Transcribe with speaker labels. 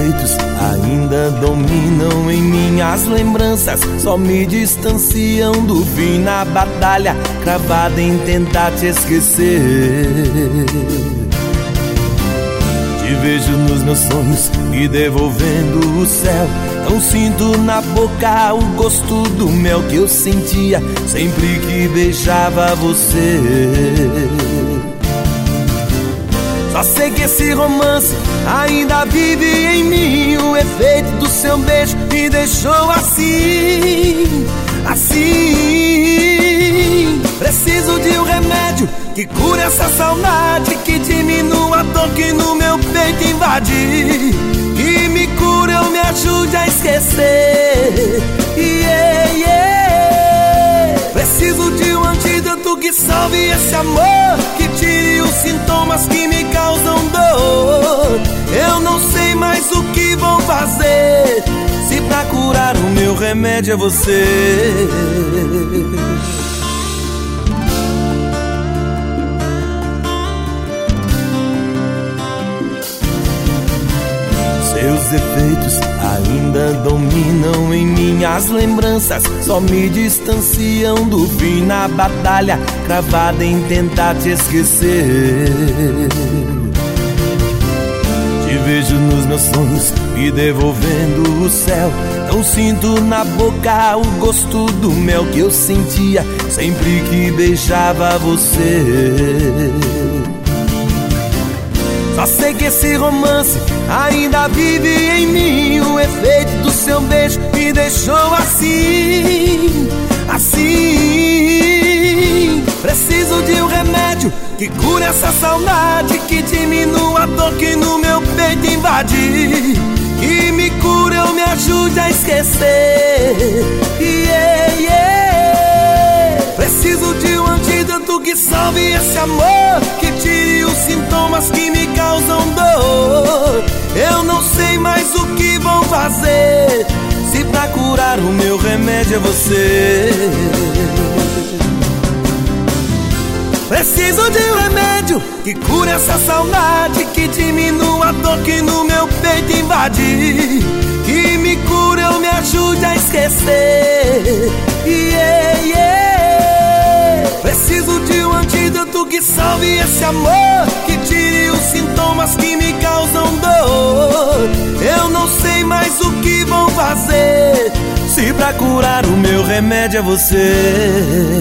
Speaker 1: efeitos ainda dominam em minhas lembranças, só me distanciam do fim na batalha, cravada em tentar te esquecer. Te vejo nos meus sonhos, me devolvendo o céu. Não sinto na boca o gosto do mel que eu sentia sempre que beijava você. Só sei que esse romance ainda vive em mim. O efeito do seu beijo me deixou assim, assim. Preciso de um remédio que cure essa saudade, que diminua a dor que no meu peito invade, que me cure ou me ajude a esquecer. Yeah, yeah. Preciso de um antídoto que salve esse amor, que tire os sintomas que me causam dor. Eu não sei mais o que vou fazer, se pra curar o meu remédio é você. Seus efeitos ainda dominam em minhas lembranças, só me distanciam do fim na batalha, cravada em tentar te esquecer. Te vejo nos meus sonhos, me devolvendo o céu. Não sinto na boca o gosto do mel que eu sentia sempre que beijava você. Só sei que esse romance ainda vive em mim. O efeito do seu beijo me deixou assim, assim. Preciso de um remédio que cure essa saudade, que diminua a dor que no meu peito invade, que me cure ou me ajude a esquecer. Yeah, yeah. Preciso de um antídoto que salve esse amor, que tire os sintomas que me causam dor. Eu não sei mais o que vou fazer, se pra curar o meu remédio é você. Preciso de um remédio que cure essa saudade, que diminua a dor que no meu peito invade, que me cure ou me ajude a esquecer. Yeah, yeah. Preciso de um antídoto que salve esse amor, que tire os sintomas que me causam dor. Eu não sei mais o que vou fazer, se pra curar o meu remédio é você.